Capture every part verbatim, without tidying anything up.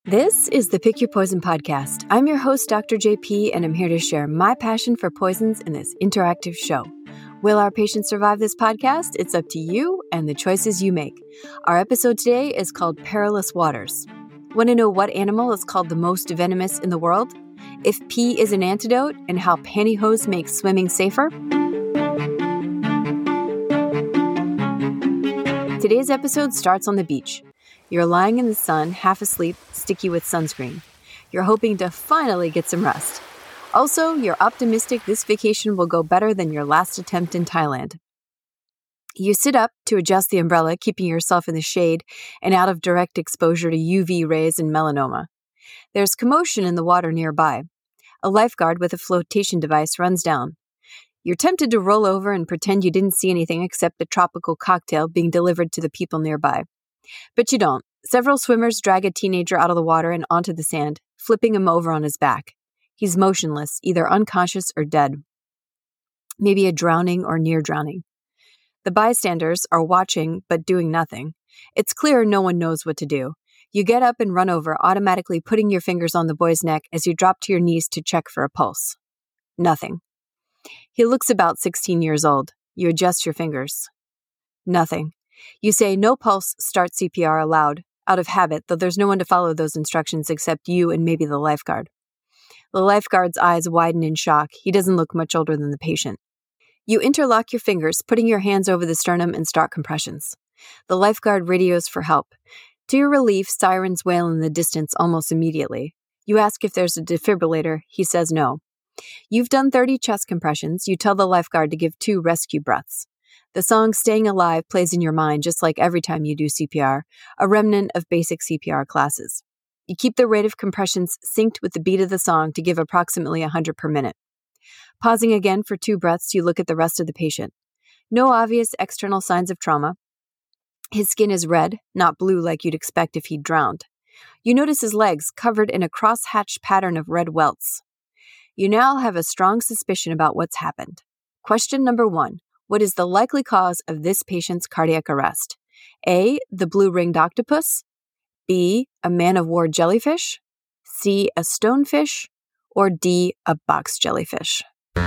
This is the Pick Your Poison podcast. I'm your host, Doctor J P, and I'm here to share my passion for poisons in this interactive show. Will our patients survive this podcast? It's up to you and the choices you make. Our episode today is called Perilous Waters. Want to know what animal is called the most venomous in the world? If pee is an antidote, and how pantyhose makes swimming safer? Today's episode starts on the beach. You're lying in the sun, half asleep, sticky with sunscreen. You're hoping to finally get some rest. Also, you're optimistic this vacation will go better than your last attempt in Thailand. You sit up to adjust the umbrella, keeping yourself in the shade and out of direct exposure to U V rays and melanoma. There's commotion in the water nearby. A lifeguard with a flotation device runs down. You're tempted to roll over and pretend you didn't see anything except a tropical cocktail being delivered to the people nearby. But you don't. Several swimmers drag a teenager out of the water and onto the sand, flipping him over on his back. He's motionless, either unconscious or dead. Maybe a drowning or near drowning. The bystanders are watching but doing nothing. It's clear no one knows what to do. You get up and run over, automatically putting your fingers on the boy's neck as you drop to your knees to check for a pulse. Nothing. He looks about sixteen years old. You adjust your fingers. Nothing. You say, "No pulse, start C P R" aloud, out of habit, though there's no one to follow those instructions except you and maybe the lifeguard. The lifeguard's eyes widen in shock. He doesn't look much older than the patient. You interlock your fingers, putting your hands over the sternum and start compressions. The lifeguard radios for help. To your relief, sirens wail in the distance almost immediately. You ask if there's a defibrillator. He says no. You've done thirty chest compressions. You tell the lifeguard to give two rescue breaths. The song Staying Alive plays in your mind just like every time you do C P R, a remnant of basic C P R classes. You keep the rate of compressions synced with the beat of the song to give approximately one hundred per minute. Pausing again for two breaths, you look at the rest of the patient. No obvious external signs of trauma. His skin is red, not blue like you'd expect if he'd drowned. You notice his legs covered in a cross-hatched pattern of red welts. You now have a strong suspicion about what's happened. Question number one. What is the likely cause of this patient's cardiac arrest? A. The blue-ringed octopus. B. A man-of-war jellyfish. C. A stonefish. Or D. A box jellyfish.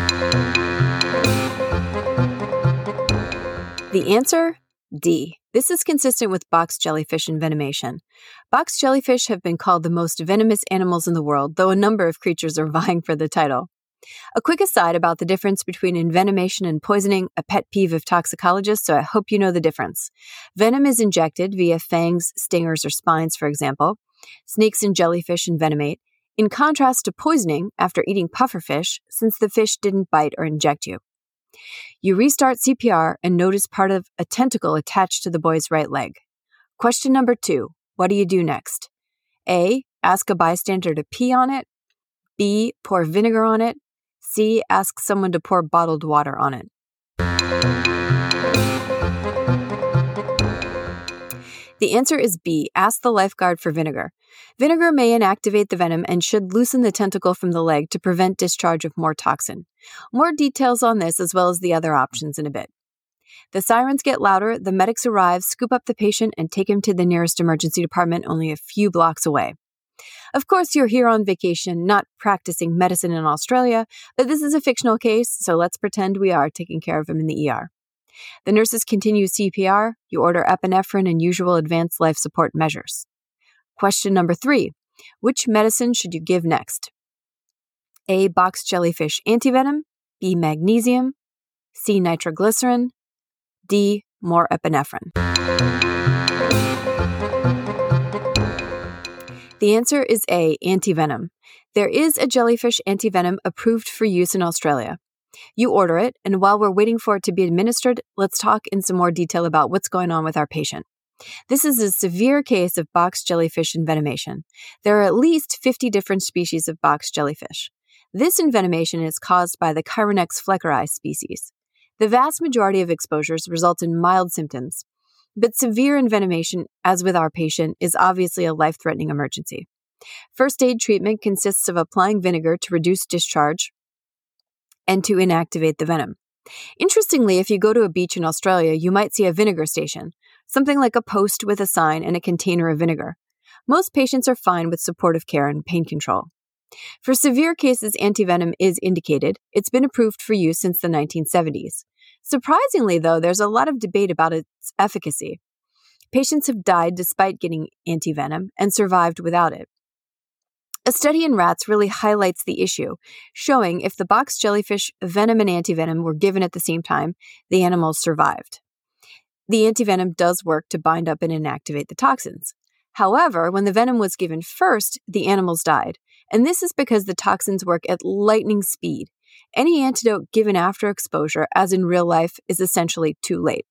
The answer? D. This is consistent with box jellyfish envenomation. Box jellyfish have been called the most venomous animals in the world, though a number of creatures are vying for the title. A quick aside about the difference between envenomation and poisoning, a pet peeve of toxicologists, so I hope you know the difference. Venom is injected via fangs, stingers, or spines, for example. Snakes and jellyfish envenomate, in contrast to poisoning after eating pufferfish, since the fish didn't bite or inject you. You restart C P R and notice part of a tentacle attached to the boy's right leg. Question number two, what do you do next? A. Ask a bystander to pee on it. B. Pour vinegar on it. C. Ask someone to pour bottled water on it. The answer is B. Ask the lifeguard for vinegar. Vinegar may inactivate the venom and should loosen the tentacle from the leg to prevent discharge of more toxin. More details on this as well as the other options in a bit. The sirens get louder, the medics arrive, scoop up the patient, and take him to the nearest emergency department only a few blocks away. Of course, you're here on vacation, not practicing medicine in Australia, but this is a fictional case, so let's pretend we are taking care of him in the E R. The nurses continue C P R, you order epinephrine and usual advanced life support measures. Question number three, which medicine should you give next? A. Box jellyfish antivenom. B. Magnesium. C. Nitroglycerin. D. More epinephrine. The answer is A. Antivenom. There is a jellyfish antivenom approved for use in Australia. You order it, and while we're waiting for it to be administered, let's talk in some more detail about what's going on with our patient. This is a severe case of box jellyfish envenomation. There are at least fifty different species of box jellyfish. This envenomation is caused by the Chironex fleckeri species. The vast majority of exposures result in mild symptoms, but severe envenomation, as with our patient, is obviously a life-threatening emergency. First aid treatment consists of applying vinegar to reduce discharge and to inactivate the venom. Interestingly, if you go to a beach in Australia, you might see a vinegar station, something like a post with a sign and a container of vinegar. Most patients are fine with supportive care and pain control. For severe cases, antivenom is indicated. It's been approved for use since the nineteen seventies. Surprisingly, though, there's a lot of debate about its efficacy. Patients have died despite getting antivenom and survived without it. A study in rats really highlights the issue, showing if the box jellyfish venom and antivenom were given at the same time, the animals survived. The antivenom does work to bind up and inactivate the toxins. However, when the venom was given first, the animals died, and this is because the toxins work at lightning speed. Any antidote given after exposure, as in real life, is essentially too late.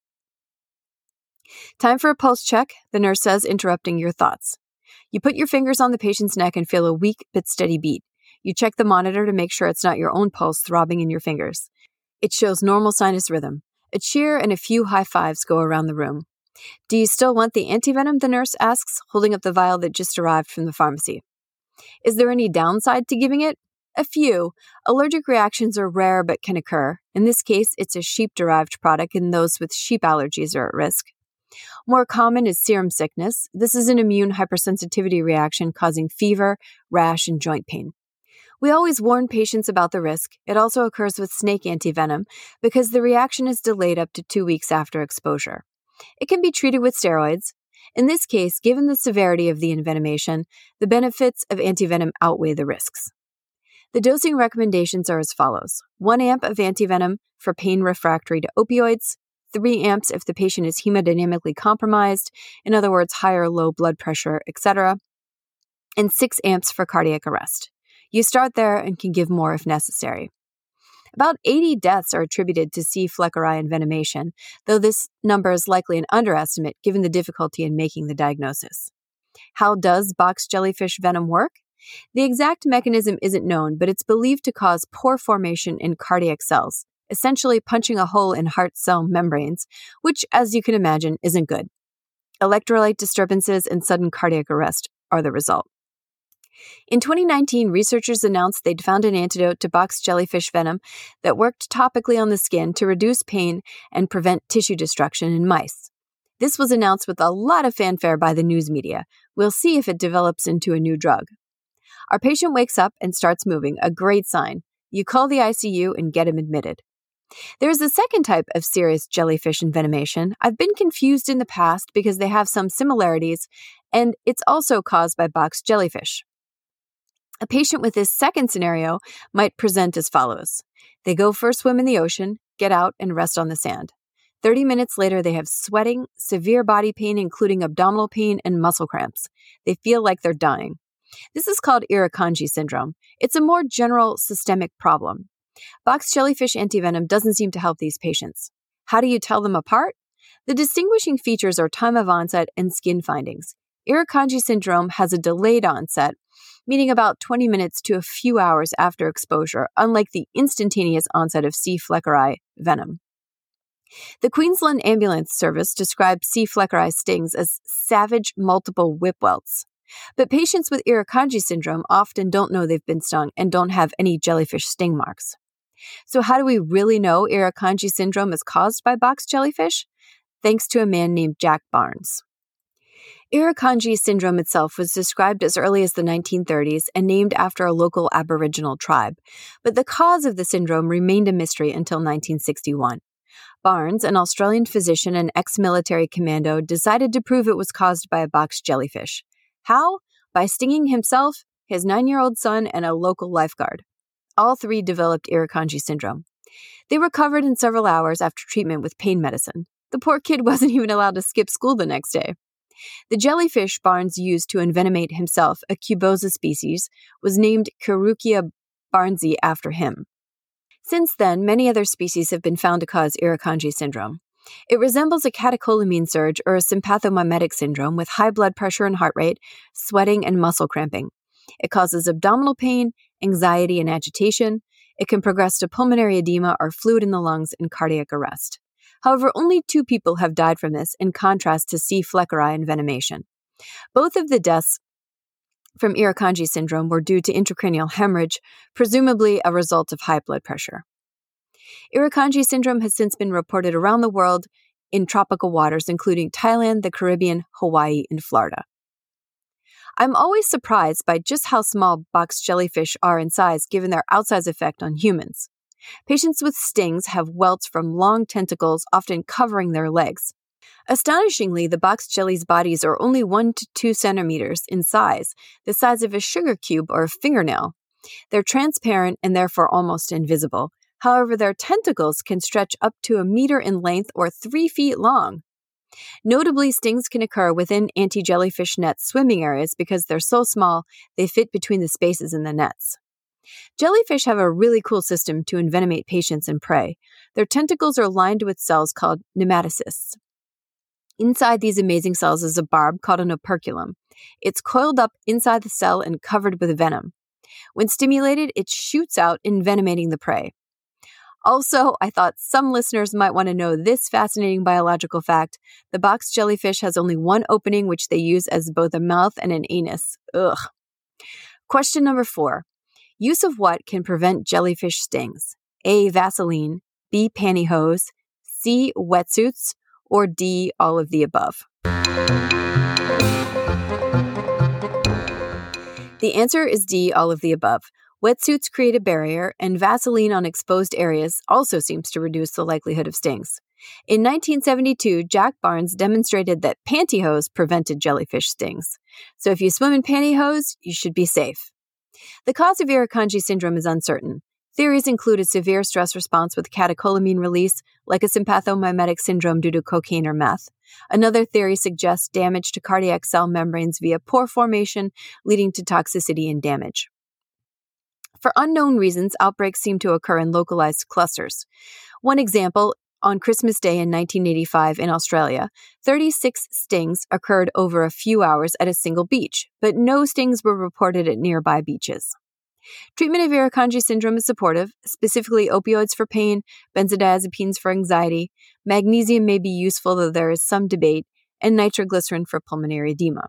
Time for a pulse check, the nurse says, interrupting your thoughts. You put your fingers on the patient's neck and feel a weak but steady beat. You check the monitor to make sure it's not your own pulse throbbing in your fingers. It shows normal sinus rhythm. A cheer and a few high fives go around the room. Do you still want the antivenom, the nurse asks, holding up the vial that just arrived from the pharmacy. Is there any downside to giving it? A few. Allergic reactions are rare but can occur. In this case, it's a sheep-derived product, and those with sheep allergies are at risk. More common is serum sickness. This is an immune hypersensitivity reaction causing fever, rash, and joint pain. We always warn patients about the risk. It also occurs with snake antivenom because the reaction is delayed up to two weeks after exposure. It can be treated with steroids. In this case, given the severity of the envenomation, the benefits of antivenom outweigh the risks. The dosing recommendations are as follows. One amp of antivenom for pain refractory to opioids, three amps if the patient is hemodynamically compromised, in other words, high or low blood pressure, et cetera, and six amps for cardiac arrest. You start there and can give more if necessary. About eighty deaths are attributed to C. fleckeri envenomation, though this number is likely an underestimate given the difficulty in making the diagnosis. How does box jellyfish venom work? The exact mechanism isn't known, but it's believed to cause pore formation in cardiac cells, essentially punching a hole in heart cell membranes, which, as you can imagine, isn't good. Electrolyte disturbances and sudden cardiac arrest are the result. In twenty nineteen, researchers announced they'd found an antidote to box jellyfish venom that worked topically on the skin to reduce pain and prevent tissue destruction in mice. This was announced with a lot of fanfare by the news media. We'll see if it develops into a new drug. Our patient wakes up and starts moving, a great sign. You call the I C U and get him admitted. There's a second type of serious jellyfish envenomation. I've been confused in the past because they have some similarities, and it's also caused by box jellyfish. A patient with this second scenario might present as follows. They go for a swim in the ocean, get out, and rest on the sand. thirty minutes later, they have sweating, severe body pain, including abdominal pain and muscle cramps. They feel like they're dying. This is called Irukandji syndrome. It's a more general systemic problem. Box jellyfish antivenom doesn't seem to help these patients. How do you tell them apart? The distinguishing features are time of onset and skin findings. Irukandji syndrome has a delayed onset, meaning about twenty minutes to a few hours after exposure, unlike the instantaneous onset of C. fleckeri venom. The Queensland Ambulance Service described C. fleckeri stings as savage multiple whip welts. But patients with Irukandji syndrome often don't know they've been stung and don't have any jellyfish sting marks. So how do we really know Irukandji syndrome is caused by box jellyfish? Thanks to a man named Jack Barnes. Irukandji syndrome itself was described as early as the nineteen thirties and named after a local Aboriginal tribe, but the cause of the syndrome remained a mystery until nineteen sixty-one. Barnes, an Australian physician and ex-military commando, decided to prove it was caused by a box jellyfish. How? By stinging himself, his nine-year-old son, and a local lifeguard. All three developed Irukandji syndrome. They recovered in several hours after treatment with pain medicine. The poor kid wasn't even allowed to skip school the next day. The jellyfish Barnes used to envenomate himself, a Cuboza species, was named Carukia barnesi after him. Since then, many other species have been found to cause Irukandji syndrome. It resembles a catecholamine surge or a sympathomimetic syndrome with high blood pressure and heart rate, sweating, and muscle cramping. It causes abdominal pain, anxiety, and agitation. It can progress to pulmonary edema or fluid in the lungs and cardiac arrest. However, only two people have died from this, in contrast to C. fleckeri envenomation. Both of the deaths from Irukandji syndrome were due to intracranial hemorrhage, presumably a result of high blood pressure. Irukandji syndrome has since been reported around the world in tropical waters, including Thailand, the Caribbean, Hawaii, and Florida. I'm always surprised by just how small box jellyfish are in size given their outsized effect on humans. Patients with stings have welts from long tentacles, often covering their legs. Astonishingly, the box jelly's bodies are only one to two centimeters in size, the size of a sugar cube or a fingernail. They're transparent and therefore almost invisible. However, their tentacles can stretch up to a meter in length or three feet long. Notably, stings can occur within anti-jellyfish net swimming areas because they're so small they fit between the spaces in the nets. Jellyfish have a really cool system to envenomate patients and prey. Their tentacles are lined with cells called nematocysts. Inside these amazing cells is a barb called an operculum. It's coiled up inside the cell and covered with venom. When stimulated, it shoots out, envenomating the prey. Also, I thought some listeners might want to know this fascinating biological fact. The box jellyfish has only one opening, which they use as both a mouth and an anus. Ugh. Question number four. Use of what can prevent jellyfish stings? A. Vaseline, B. pantyhose, C. wetsuits, or D. all of the above? The answer is D. all of the above. Wetsuits create a barrier, and Vaseline on exposed areas also seems to reduce the likelihood of stings. In nineteen seventy-two, Jack Barnes demonstrated that pantyhose prevented jellyfish stings. So if you swim in pantyhose, you should be safe. The cause of Irukandji syndrome is uncertain. Theories include a severe stress response with catecholamine release, like a sympathomimetic syndrome due to cocaine or meth. Another theory suggests damage to cardiac cell membranes via pore formation, leading to toxicity and damage. For unknown reasons, outbreaks seem to occur in localized clusters. One example, on Christmas Day in nineteen eighty-five in Australia, thirty-six stings occurred over a few hours at a single beach, but no stings were reported at nearby beaches. Treatment of Irukandji syndrome is supportive, specifically opioids for pain, benzodiazepines for anxiety, magnesium may be useful though there is some debate, and nitroglycerin for pulmonary edema.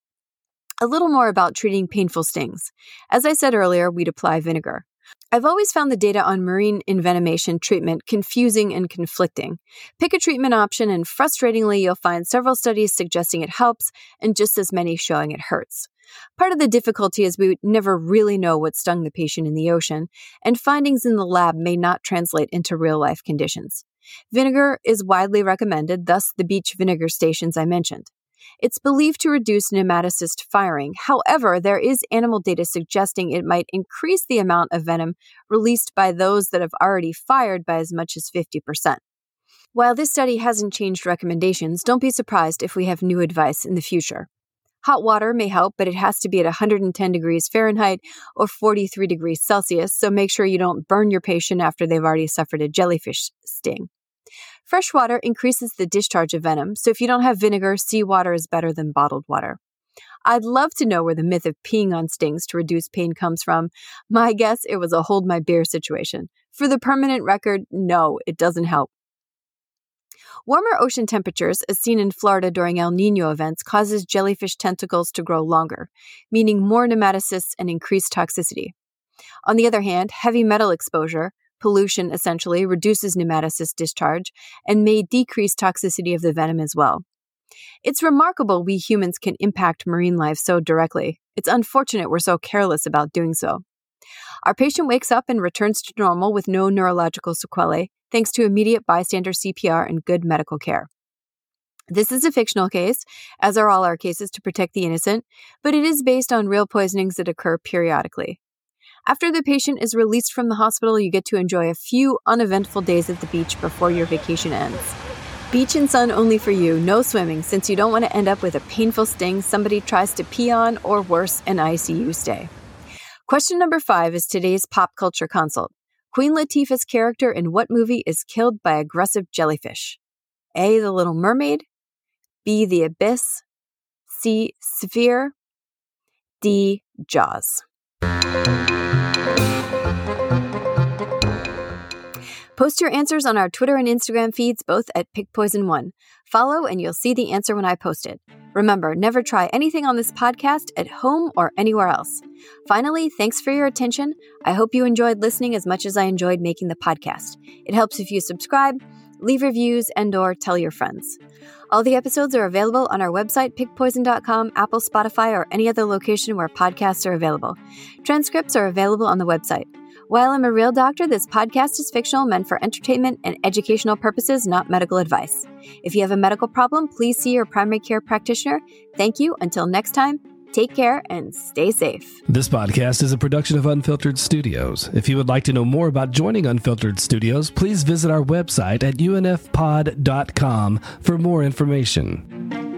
A little more about treating painful stings. As I said earlier, we'd apply vinegar. I've always found the data on marine envenomation treatment confusing and conflicting. Pick a treatment option and frustratingly you'll find several studies suggesting it helps and just as many showing it hurts. Part of the difficulty is we would never really know what stung the patient in the ocean, and findings in the lab may not translate into real-life conditions. Vinegar is widely recommended, thus the beach vinegar stations I mentioned. It's believed to reduce nematocyst firing. However, there is animal data suggesting it might increase the amount of venom released by those that have already fired by as much as fifty percent. While this study hasn't changed recommendations, don't be surprised if we have new advice in the future. Hot water may help, but it has to be at one hundred ten degrees Fahrenheit or forty-three degrees Celsius, so make sure you don't burn your patient after they've already suffered a jellyfish sting. Fresh water increases the discharge of venom, so if you don't have vinegar, seawater is better than bottled water. I'd love to know where the myth of peeing on stings to reduce pain comes from. My guess, it was a hold my beer situation. For the permanent record, no, it doesn't help. Warmer ocean temperatures, as seen in Florida during El Niño events, causes jellyfish tentacles to grow longer, meaning more nematocysts and increased toxicity. On the other hand, heavy metal exposure, pollution essentially, reduces nematocyst discharge and may decrease toxicity of the venom as well. It's remarkable we humans can impact marine life so directly. It's unfortunate we're so careless about doing so. Our patient wakes up and returns to normal with no neurological sequelae, thanks to immediate bystander C P R and good medical care. This is a fictional case, as are all our cases to protect the innocent, but it is based on real poisonings that occur periodically. After the patient is released from the hospital, you get to enjoy a few uneventful days at the beach before your vacation ends. Beach and sun only for you, no swimming, since you don't want to end up with a painful sting somebody tries to pee on, or worse, an I C U stay. Question number five is today's pop culture consult. Queen Latifah's character in what movie is killed by aggressive jellyfish? A. The Little Mermaid, B. The Abyss, C. Sphere, D. Jaws. Post your answers on our Twitter and Instagram feeds, both at Pick Poison one. Follow and you'll see the answer when I post it. Remember, never try anything on this podcast at home or anywhere else. Finally, thanks for your attention. I hope you enjoyed listening as much as I enjoyed making the podcast. It helps if you subscribe, leave reviews, and or tell your friends. All the episodes are available on our website, pick poison dot com, Apple, Spotify, or any other location where podcasts are available. Transcripts are available on the website. While I'm a real doctor, this podcast is fictional, meant for entertainment and educational purposes, not medical advice. If you have a medical problem, please see your primary care practitioner. Thank you. Until next time, take care and stay safe. This podcast is a production of Unfiltered Studios. If you would like to know more about joining Unfiltered Studios, please visit our website at u n f pod dot com for more information.